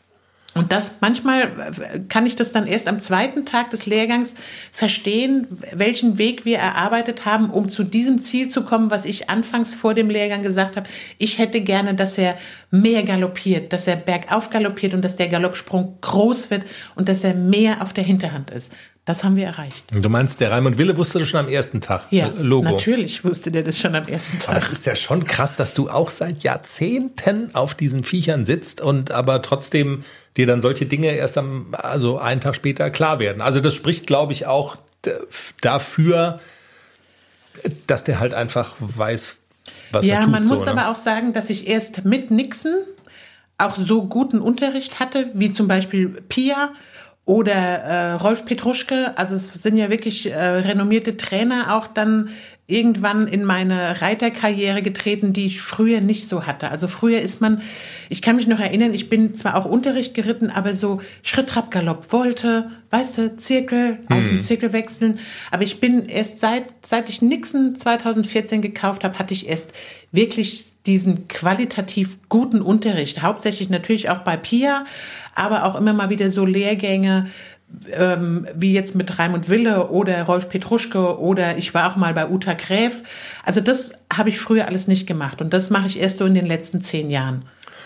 Und das manchmal kann ich das dann erst am zweiten Tag des Lehrgangs verstehen, welchen Weg wir erarbeitet haben, um zu diesem Ziel zu kommen, was ich anfangs vor dem Lehrgang gesagt habe. Ich hätte gerne, dass er mehr galoppiert, dass er bergauf galoppiert und dass der Galoppsprung groß wird und dass er mehr auf der Hinterhand ist. Das haben wir erreicht. Du meinst, der Raimund Wille wusste das schon am ersten Tag? Ja, Logo. Natürlich wusste der das schon am ersten Tag. Aber es ist ja schon krass, dass du auch seit Jahrzehnten auf diesen Viechern sitzt und aber trotzdem dir dann solche Dinge erst am, also einen Tag später klar werden. Also das spricht, glaube ich, auch dafür, dass der halt einfach weiß, was ja, er tut. Ja, man muss so, aber ne? auch sagen, dass ich erst mit Nixon auch so guten Unterricht hatte, wie zum Beispiel Pia oder äh, Rolf Petruschke. Also es sind ja wirklich äh, renommierte Trainer auch dann irgendwann in meine Reiterkarriere getreten, die ich früher nicht so hatte. Also früher ist man, ich kann mich noch erinnern, ich bin zwar auch Unterricht geritten, aber so Schritt, Trab, Galopp, Volte, weißt du, Zirkel, aus dem Zirkel wechseln. Aber ich bin erst seit, seit ich Nixon zwanzig vierzehn gekauft habe, hatte ich erst wirklich diesen qualitativ guten Unterricht. Hauptsächlich natürlich auch bei Pia, aber auch immer mal wieder so Lehrgänge, Ähm, wie jetzt mit Raimund Wille oder Rolf Petruschke oder ich war auch mal bei Uta Gräf. Also das habe ich früher alles nicht gemacht und das mache ich erst so in den letzten zehn Jahren.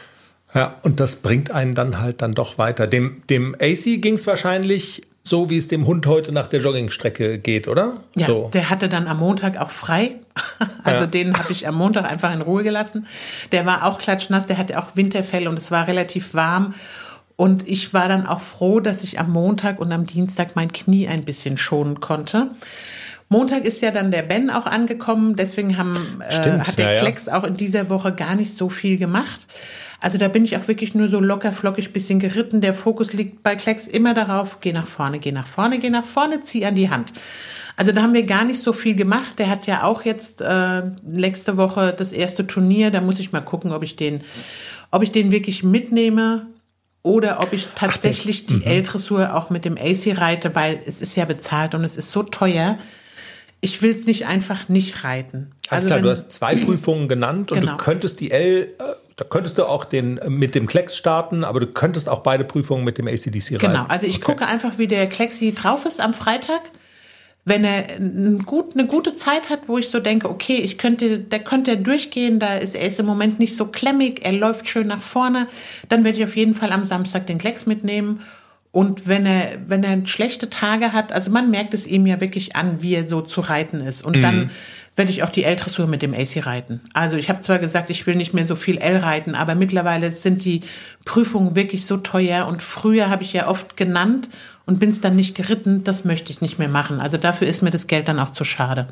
Ja, und das bringt einen dann halt dann doch weiter. Dem, dem A C ging es wahrscheinlich so, wie es dem Hund heute nach der Joggingstrecke geht, oder? Ja, so. Der hatte dann am Montag auch frei. Also ja. Den habe ich am Montag einfach in Ruhe gelassen. Der war auch klatschnass, der hatte auch Winterfell und es war relativ warm. Und ich war dann auch froh, dass ich am Montag und am Dienstag mein Knie ein bisschen schonen konnte. Montag ist ja dann der Ben auch angekommen, deswegen haben, Stimmt, äh, hat der ja, Klecks ja. auch in dieser Woche gar nicht so viel gemacht. Also da bin ich auch wirklich nur so locker flockig bisschen geritten. Der Fokus liegt bei Klecks immer darauf, geh nach vorne, geh nach vorne, geh nach vorne, zieh an die Hand. Also da haben wir gar nicht so viel gemacht. Der hat ja auch jetzt äh, nächste Woche das erste Turnier. Da muss ich mal gucken, ob ich den, ob ich den wirklich mitnehme. Oder ob ich tatsächlich Ach, die mhm. L-Dressur auch mit dem A C reite, weil es ist ja bezahlt und es ist so teuer. Ich will es nicht einfach nicht reiten. Alles also klar, wenn, du hast zwei Prüfungen genannt und genau. du könntest die L, äh, da könntest du auch den mit dem Klecks starten, aber du könntest auch beide Prüfungen mit dem A C D C reiten. Genau, also ich okay. gucke einfach, wie der Klecksi drauf ist am Freitag. Wenn er ein gut, eine gute Zeit hat, wo ich so denke, okay, ich könnte, der könnte durchgehen, da ist er ist im Moment nicht so klemmig, er läuft schön nach vorne, dann werde ich auf jeden Fall am Samstag den Klecks mitnehmen. Und wenn er, wenn er schlechte Tage hat, also man merkt es ihm ja wirklich an, wie er so zu reiten ist. Und mhm. dann werde ich auch die L-Dressur mit dem A C reiten. Also ich habe zwar gesagt, ich will nicht mehr so viel L reiten, aber mittlerweile sind die Prüfungen wirklich so teuer. Und früher habe ich ja oft genannt und bin es dann nicht geritten. Das möchte ich nicht mehr machen. Also dafür ist mir das Geld dann auch zu schade.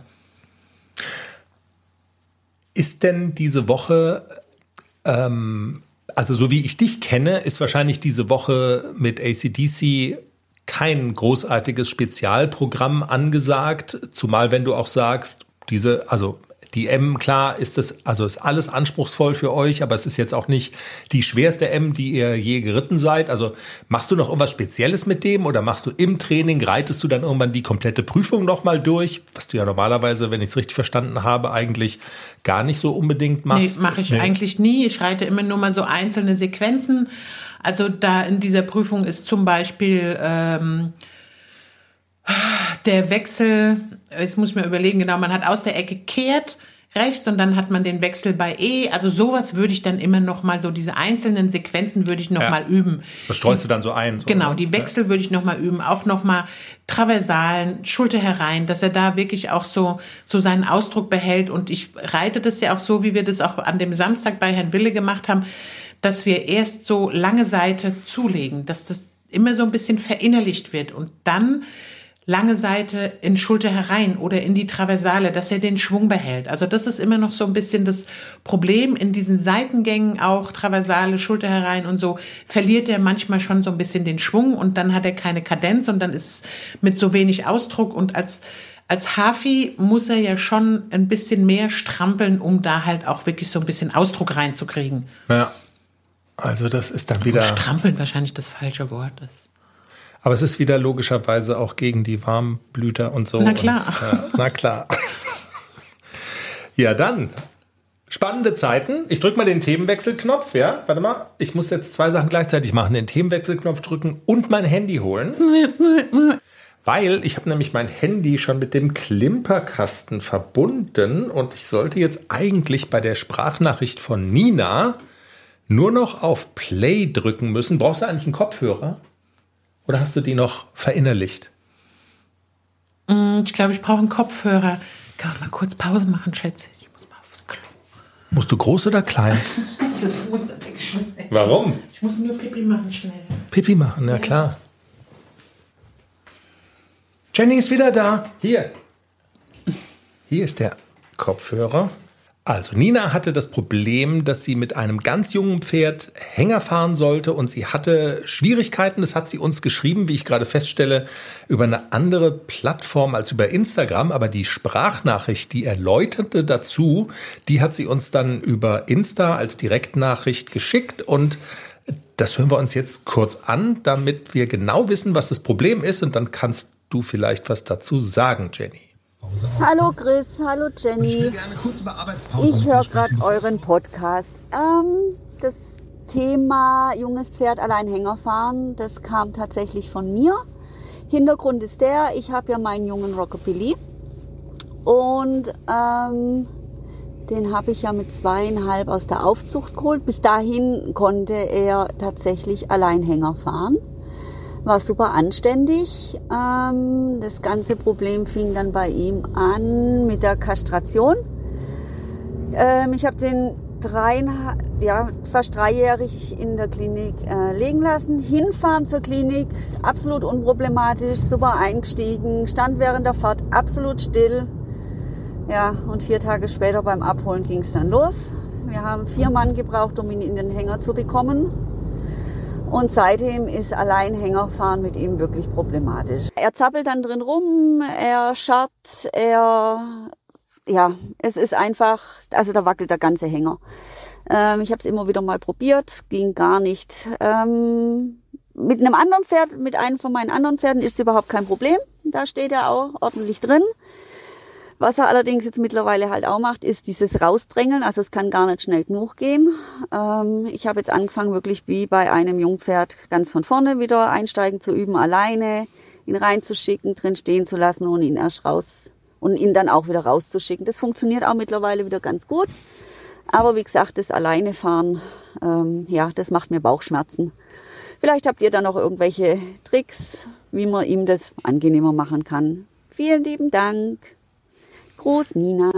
Ist denn diese Woche... Ähm Also so wie ich dich kenne, ist wahrscheinlich diese Woche mit A C D C kein großartiges Spezialprogramm angesagt, zumal wenn du auch sagst, diese, also die M, klar, ist das, also ist alles anspruchsvoll für euch, aber es ist jetzt auch nicht die schwerste M, die ihr je geritten seid. Also machst du noch irgendwas Spezielles mit dem oder machst du im Training, reitest du dann irgendwann die komplette Prüfung nochmal durch, was du ja normalerweise, wenn ich es richtig verstanden habe, eigentlich gar nicht so unbedingt machst? Nee, mache ich nee. eigentlich nie. Ich reite immer nur mal so einzelne Sequenzen. Also da in dieser Prüfung ist zum Beispiel ähm, der Wechsel, jetzt muss ich mir überlegen, genau, man hat aus der Ecke kehrt rechts und dann hat man den Wechsel bei E. Also sowas würde ich dann immer noch mal, so diese einzelnen Sequenzen würde ich noch ja. mal üben. Das streust die, du dann so ein. So, genau, oder? Die Wechsel ja. würde ich noch mal üben. Auch noch mal Traversalen, Schulter herein, dass er da wirklich auch so, so seinen Ausdruck behält. Und ich reite das ja auch so, wie wir das auch an dem Samstag bei Herrn Wille gemacht haben, dass wir erst so lange Seite zulegen, dass das immer so ein bisschen verinnerlicht wird und dann lange Seite in Schulter herein oder in die Traversale, dass er den Schwung behält. Also das ist immer noch so ein bisschen das Problem in diesen Seitengängen auch, Traversale, Schulter herein und so, verliert er manchmal schon so ein bisschen den Schwung und dann hat er keine Kadenz und dann ist es mit so wenig Ausdruck und als Als Hafi muss er ja schon ein bisschen mehr strampeln, um da halt auch wirklich so ein bisschen Ausdruck reinzukriegen. Ja, also das ist dann wieder... Strampeln wahrscheinlich das falsche Wort ist. Aber es ist wieder logischerweise auch gegen die Warmblüter und so. Na klar. Und, ja, na klar. Ja, dann. Spannende Zeiten. Ich drücke mal den Themenwechselknopf. Ja, warte mal. Ich muss jetzt zwei Sachen gleichzeitig machen. Den Themenwechselknopf drücken und mein Handy holen. Weil ich habe nämlich mein Handy schon mit dem Klimperkasten verbunden. Und ich sollte jetzt eigentlich bei der Sprachnachricht von Nina nur noch auf Play drücken müssen. Brauchst du eigentlich einen Kopfhörer? Oder hast du die noch verinnerlicht? Ich glaube, ich brauche einen Kopfhörer. Kann ich mal kurz Pause machen, Schätze? Ich muss mal aufs Klo. Musst du groß oder klein? Das muss natürlich schnell. Warum? Ich muss nur Pipi machen, schnell. Pipi machen, ja klar. Jenny ist wieder da. Hier. Hier ist der Kopfhörer. Also Nina hatte das Problem, dass sie mit einem ganz jungen Pferd Hänger fahren sollte und sie hatte Schwierigkeiten. Das hat sie uns geschrieben, wie ich gerade feststelle, über eine andere Plattform als über Instagram. Aber die Sprachnachricht, die erläuterte dazu, die hat sie uns dann über Insta als Direktnachricht geschickt und das hören wir uns jetzt kurz an, damit wir genau wissen, was das Problem ist und dann kannst du vielleicht was dazu sagen, Jenny. Hallo Chris, hallo Jenny. Ich höre gerade euren Podcast. Ähm, das Thema junges Pferd Alleinhänger fahren, das kam tatsächlich von mir. Hintergrund ist der, ich habe ja meinen jungen Rockabilly und ähm, den habe ich ja mit zweieinhalb aus der Aufzucht geholt. Bis dahin konnte er tatsächlich Alleinhänger fahren. War super anständig. Ähm, das ganze Problem fing dann bei ihm an mit der Kastration. Ähm, ich habe den dreieinhalb, ja, fast dreijährig in der Klinik äh, legen lassen. Hinfahren zur Klinik, absolut unproblematisch, super eingestiegen, stand während der Fahrt absolut still. Ja, und vier Tage später beim Abholen ging es dann los. Wir haben vier Mann gebraucht, um ihn in den Hänger zu bekommen. Und seitdem ist Alleinhängerfahren mit ihm wirklich problematisch. Er zappelt dann drin rum, er scharrt, er, ja, es ist einfach, also da wackelt der ganze Hänger. Ähm, ich habe es immer wieder mal probiert, ging gar nicht. Ähm, mit einem anderen Pferd, mit einem von meinen anderen Pferden ist es überhaupt kein Problem. Da steht er auch ordentlich drin. Was er allerdings jetzt mittlerweile halt auch macht, ist dieses Rausdrängeln. Also es kann gar nicht schnell genug gehen. Ähm, ich habe jetzt angefangen, wirklich wie bei einem Jungpferd ganz von vorne wieder einsteigen zu üben, alleine ihn reinzuschicken, drin stehen zu lassen und ihn erst raus und ihn dann auch wieder rauszuschicken. Das funktioniert auch mittlerweile wieder ganz gut. Aber wie gesagt, das Alleinefahren, ähm, ja, das macht mir Bauchschmerzen. Vielleicht habt ihr da noch irgendwelche Tricks, wie man ihm das angenehmer machen kann. Vielen lieben Dank. Gruß, Nina.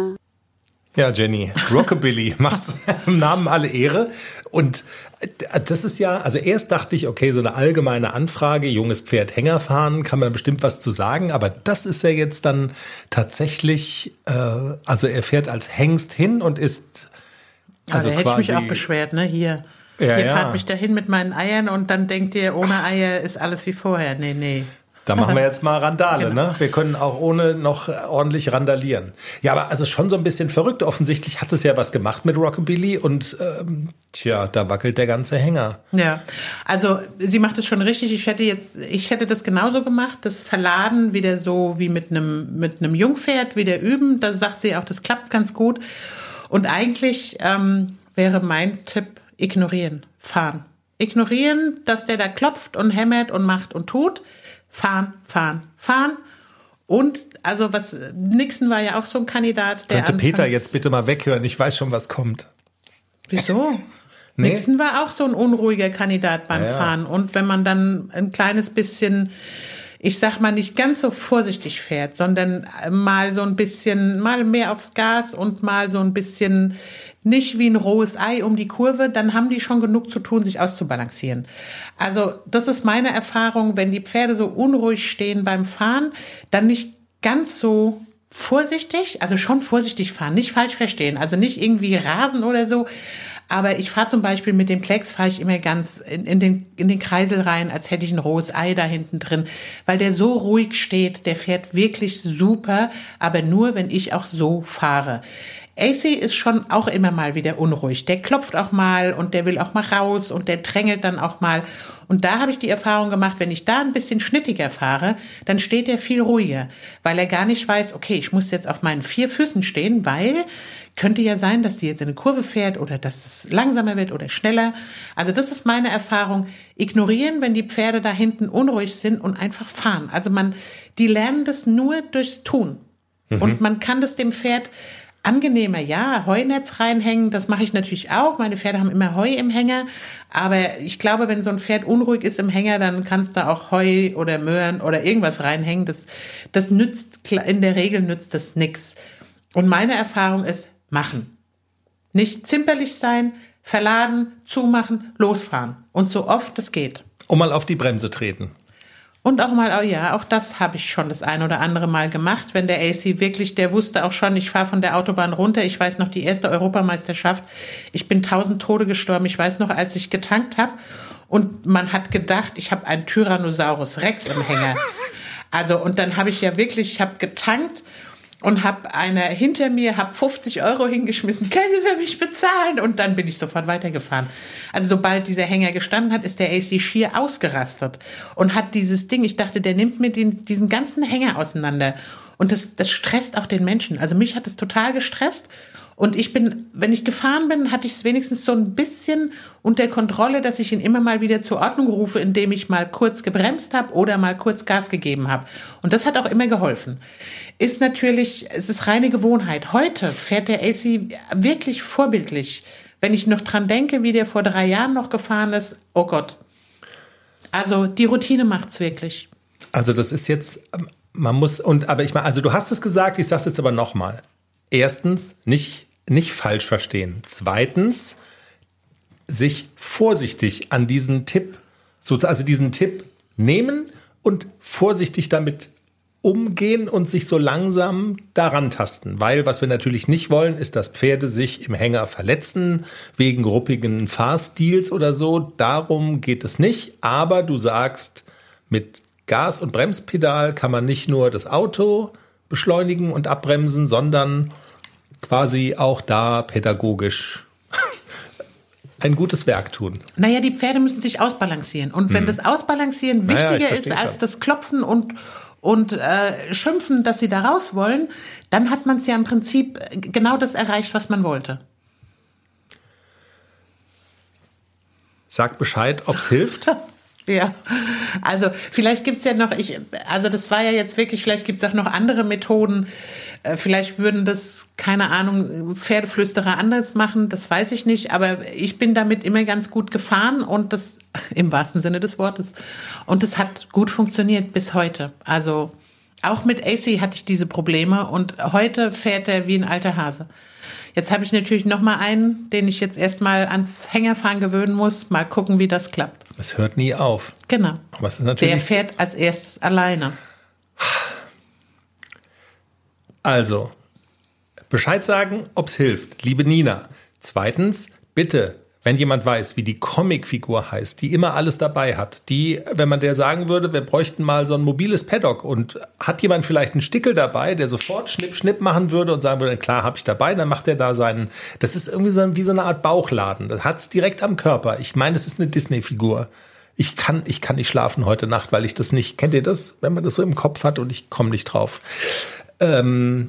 Ja, Jenny, Rockabilly macht im Namen alle Ehre. Und das ist ja, also erst dachte ich, okay, so eine allgemeine Anfrage, junges Pferd Hänger fahren, kann man bestimmt was zu sagen. Aber das ist ja jetzt dann tatsächlich, äh, also er fährt als Hengst hin und ist also ja, da quasi... hätte ich mich auch beschwert, ne, hier. Ja, ihr ja. fahrt mich dahin mit meinen Eiern und dann denkt ihr, ohne Eier ist alles wie vorher. Nee, nee. Da machen wir jetzt mal Randale, Genau. ne? Wir können auch ohne noch ordentlich randalieren. Ja, aber also schon so ein bisschen verrückt. Offensichtlich hat es ja was gemacht mit Rockabilly und ähm, tja, da wackelt der ganze Hänger. Ja, also sie macht es schon richtig. Ich hätte jetzt, ich hätte das genauso gemacht, das Verladen wieder so wie mit einem mit einem Jungpferd, wieder üben. Da sagt sie auch, das klappt ganz gut. Und eigentlich ähm, wäre mein Tipp, ignorieren, fahren. Ignorieren, dass der da klopft und hämmert und macht und tut. Fahren, fahren, fahren. Und, also was, Nixon war ja auch so ein Kandidat, der Könnte anfangs, Peter jetzt bitte mal weghören? Ich weiß schon, was kommt. Wieso? Nee. Nixon war auch so ein unruhiger Kandidat beim Ja, ja. Fahren. Und wenn man dann ein kleines bisschen, ich sag mal, nicht ganz so vorsichtig fährt, sondern mal so ein bisschen, mal mehr aufs Gas und mal so ein bisschen nicht wie ein rohes Ei um die Kurve, dann haben die schon genug zu tun, sich auszubalancieren. Also das ist meine Erfahrung, wenn die Pferde so unruhig stehen beim Fahren, dann nicht ganz so vorsichtig, also schon vorsichtig fahren, nicht falsch verstehen, also nicht irgendwie rasen oder so. Aber ich fahre zum Beispiel mit dem Klecks, fahre ich immer ganz in, in, den, in den Kreisel rein, als hätte ich ein rohes Ei da hinten drin, weil der so ruhig steht, der fährt wirklich super, aber nur, wenn ich auch so fahre. A C ist schon auch immer mal wieder unruhig. Der klopft auch mal und der will auch mal raus und der drängelt dann auch mal. Und da habe ich die Erfahrung gemacht, wenn ich da ein bisschen schnittiger fahre, dann steht er viel ruhiger, weil er gar nicht weiß, okay, ich muss jetzt auf meinen vier Füßen stehen, weil könnte ja sein, dass die jetzt in eine Kurve fährt oder dass es langsamer wird oder schneller. Also das ist meine Erfahrung. Ignorieren, wenn die Pferde da hinten unruhig sind und einfach fahren. Also man, die lernen das nur durchs Tun. Mhm. Und man kann das dem Pferd angenehmer, ja, Heunetz reinhängen, das mache ich natürlich auch. Meine Pferde haben immer Heu im Hänger, aber ich glaube, wenn so ein Pferd unruhig ist im Hänger, dann kannst du auch Heu oder Möhren oder irgendwas reinhängen. Das, das nützt, in der Regel nützt das nix. Und meine Erfahrung ist, machen. Nicht zimperlich sein, verladen, zumachen, losfahren. Und so oft es geht. Um mal auf die Bremse treten. Und auch mal, oh ja, auch das habe ich schon das ein oder andere Mal gemacht, wenn der A C wirklich, der wusste auch schon, ich fahre von der Autobahn runter. Ich weiß noch, die erste Europameisterschaft, ich bin tausend Tode gestorben. Ich weiß noch, als ich getankt habe und man hat gedacht, ich habe einen Tyrannosaurus Rex im Hänger. Also, und dann habe ich ja wirklich, ich habe getankt und habe einer hinter mir, habe fünfzig Euro hingeschmissen, können Sie für mich bezahlen? Und dann bin ich sofort weitergefahren. Also sobald dieser Hänger gestanden hat, ist der A C schier ausgerastet und hat dieses Ding, ich dachte, der nimmt mir den, diesen ganzen Hänger auseinander. Und das, das stresst auch den Menschen. Also mich hat es total gestresst. Und ich bin, wenn ich gefahren bin, hatte ich es wenigstens so ein bisschen unter Kontrolle, dass ich ihn immer mal wieder zur Ordnung rufe, indem ich mal kurz gebremst habe oder mal kurz Gas gegeben habe. Und das hat auch immer geholfen. Ist natürlich, es ist reine Gewohnheit. Heute fährt der A C wirklich vorbildlich. Wenn ich noch dran denke, wie der vor drei Jahren noch gefahren ist, oh Gott. Also die Routine macht's wirklich. Also das ist jetzt, man muss, und aber ich meine, also du hast es gesagt, ich sag's jetzt aber nochmal. Erstens, nicht, nicht falsch verstehen. Zweitens, sich vorsichtig an diesen Tipp, also diesen Tipp nehmen und vorsichtig damit umgehen und sich so langsam daran tasten. Weil was wir natürlich nicht wollen, ist, dass Pferde sich im Hänger verletzen, wegen ruppigen Fahrstils oder so. Darum geht es nicht. Aber du sagst, mit Gas- und Bremspedal kann man nicht nur das Auto beschleunigen und abbremsen, sondern quasi auch da pädagogisch ein gutes Werk tun. Naja, die Pferde müssen sich ausbalancieren. Und wenn hm. das Ausbalancieren wichtiger naja, ist als schon. das Klopfen und und äh, schimpfen, dass sie da raus wollen, dann hat man es ja im Prinzip genau das erreicht, was man wollte. Sag Bescheid, ob es hilft. Ja, also vielleicht gibt's ja noch, ich, also das war ja jetzt wirklich, vielleicht gibt's auch noch andere Methoden. Äh, vielleicht würden das, keine Ahnung, Pferdeflüsterer anders machen, das weiß ich nicht. Aber ich bin damit immer ganz gut gefahren und das im wahrsten Sinne des Wortes. Und es hat gut funktioniert bis heute. Also auch mit A C hatte ich diese Probleme und heute fährt er wie ein alter Hase. Jetzt habe ich natürlich noch mal einen, den ich jetzt erstmal ans Hängerfahren gewöhnen muss. Mal gucken, wie das klappt. Es hört nie auf. Genau. Aber es ist natürlich Der fährt als erstes alleine. Also, Bescheid sagen, ob es hilft. Liebe Nina. Zweitens, bitte, wenn jemand weiß, wie die Comicfigur heißt, die immer alles dabei hat, die, wenn man der sagen würde, wir bräuchten mal so ein mobiles Paddock und hat jemand vielleicht einen Stickel dabei, der sofort Schnipp, Schnipp machen würde und sagen würde, klar, habe ich dabei, dann macht er da seinen, das ist irgendwie so wie so eine Art Bauchladen, das hat's direkt am Körper. Ich meine, das ist eine Disney-Figur. Ich kann, ich kann nicht schlafen heute Nacht, weil ich das nicht, kennt ihr das, wenn man das so im Kopf hat und ich komme nicht drauf. Ähm,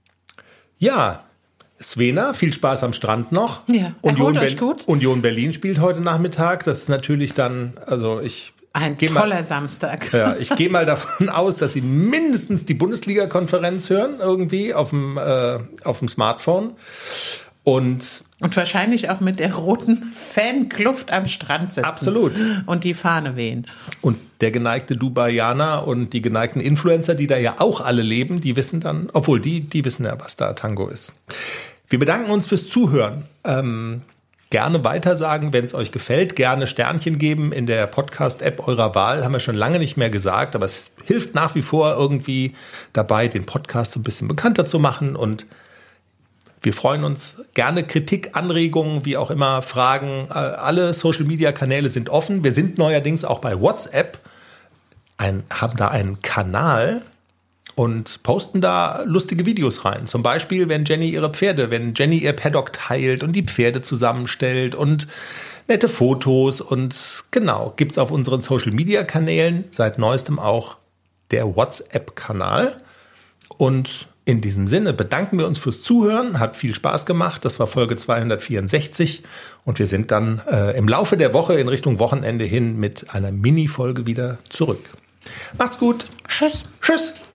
ja, Svena, viel Spaß am Strand noch. Ja, Union, euch gut. Union Berlin spielt heute Nachmittag. Das ist natürlich dann, also ich Ein toller mal, Samstag. Ja, ich gehe mal davon aus, dass Sie mindestens die Bundesliga-Konferenz hören, irgendwie auf dem, äh, auf dem Smartphone. Und, und wahrscheinlich auch mit der roten Fankluft am Strand sitzen. Absolut. Und die Fahne wehen. Und der geneigte Dubaianer und die geneigten Influencer, die da ja auch alle leben, die wissen dann, obwohl die, die wissen ja, was da Tango ist. Wir bedanken uns fürs Zuhören. Ähm, gerne weitersagen, wenn es euch gefällt. Gerne Sternchen geben in der Podcast-App eurer Wahl. Haben wir schon lange nicht mehr gesagt, aber es hilft nach wie vor irgendwie dabei, den Podcast so ein bisschen bekannter zu machen. Und wir freuen uns. Gerne Kritik, Anregungen, wie auch immer, Fragen. Alle Social-Media-Kanäle sind offen. Wir sind neuerdings auch bei WhatsApp, ein, haben da einen Kanal und posten da lustige Videos rein. Zum Beispiel, wenn Jenny ihre Pferde, wenn Jenny ihr Paddock teilt und die Pferde zusammenstellt und nette Fotos. Und genau, gibt's auf unseren Social-Media-Kanälen seit neuestem auch der WhatsApp-Kanal. Und in diesem Sinne bedanken wir uns fürs Zuhören. Hat viel Spaß gemacht. Das war Folge zweihundertvierundsechzig. Und wir sind dann äh, im Laufe der Woche in Richtung Wochenende hin mit einer Mini-Folge wieder zurück. Macht's gut. Tschüss. Tschüss.